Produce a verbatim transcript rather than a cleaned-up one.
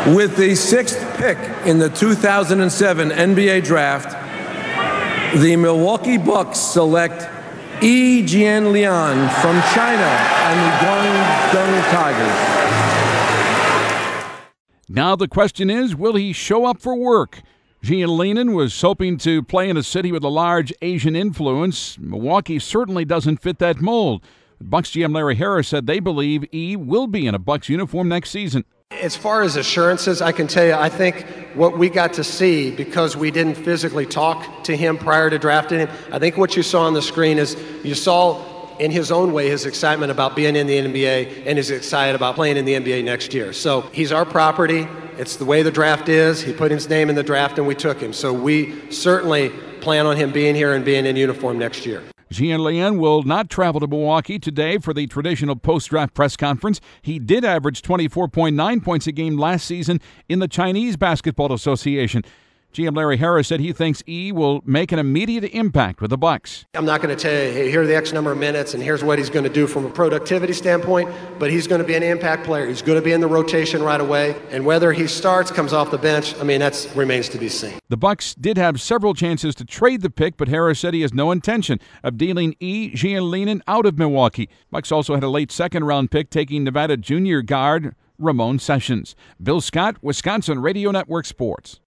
With the sixth pick in the two thousand seven N B A draft, the Milwaukee Bucks select Yi Jianlian from China and the Guangdong Tigers. Now the question is, will he show up for work? Jianlian was hoping to play in a city with a large Asian influence. Milwaukee certainly doesn't fit that mold. Bucks G M Larry Harris said they believe E will be in a Bucks uniform next season. As far as assurances, I can tell you, I think what we got to see, because we didn't physically talk to him prior to drafting him, I think what you saw on the screen is you saw, in his own way, his excitement about being in the N B A and he's excited about playing in the N B A next year. So he's our property. It's the way the draft is. He put his name in the draft and we took him. So we certainly plan on him being here and being in uniform next year. Jianlian will not travel to Milwaukee today for the traditional post-draft press conference. He did average twenty-four point nine points a game last season in the Chinese Basketball Association. G M Larry Harris said he thinks E will make an immediate impact with the Bucks. I'm not going to tell you, hey, here are the X number of minutes and here's what he's going to do from a productivity standpoint, but he's going to be an impact player. He's going to be in the rotation right away, and whether he starts, comes off the bench, I mean, that remains to be seen. The Bucks did have several chances to trade the pick, but Harris said he has no intention of dealing E. Jianlian out of Milwaukee. Bucks also had a late second-round pick taking Nevada junior guard Ramon Sessions. Bill Scott, Wisconsin Radio Network Sports.